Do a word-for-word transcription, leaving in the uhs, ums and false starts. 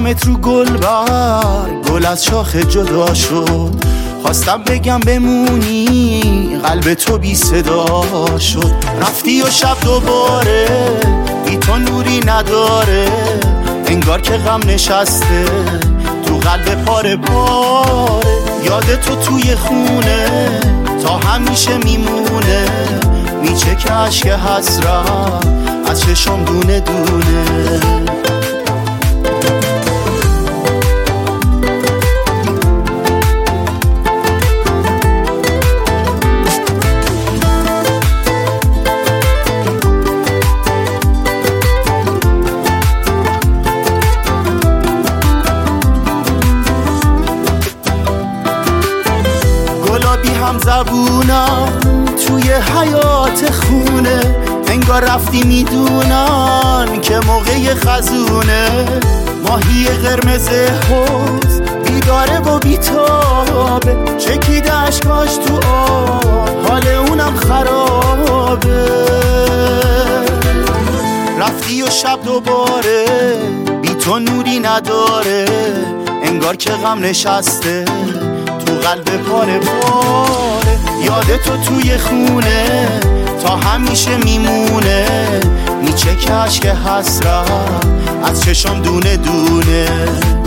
دیدمت رو گلبر، گل از شاخ جدا شد. خواستم بگم بمونی، قلب تو بی صدا شد. رفتی و شب دوباره بی تو نوری نداره، انگار که غم نشسته تو قلب پاره پاره. یاد تو توی خونه تا همیشه میمونه، میچکه عشق حسرت از چشم دونه دونه. گلابی هم زبونم توی حیات خونه، انگار رفتی میدونن که موقع خزونه. ماهی قرمز حوض بیداره و بیتابه، چکیده اشکاش تو آب حال اونم خرابه. رفتی و شب دوباره بی تو نوری نداره، انگار که غم نشسته تو قلب پاره پاره. یاد تو توی خونه تا همیشه میمونه، میچکه عشق حسرت از چشم دونه دونه.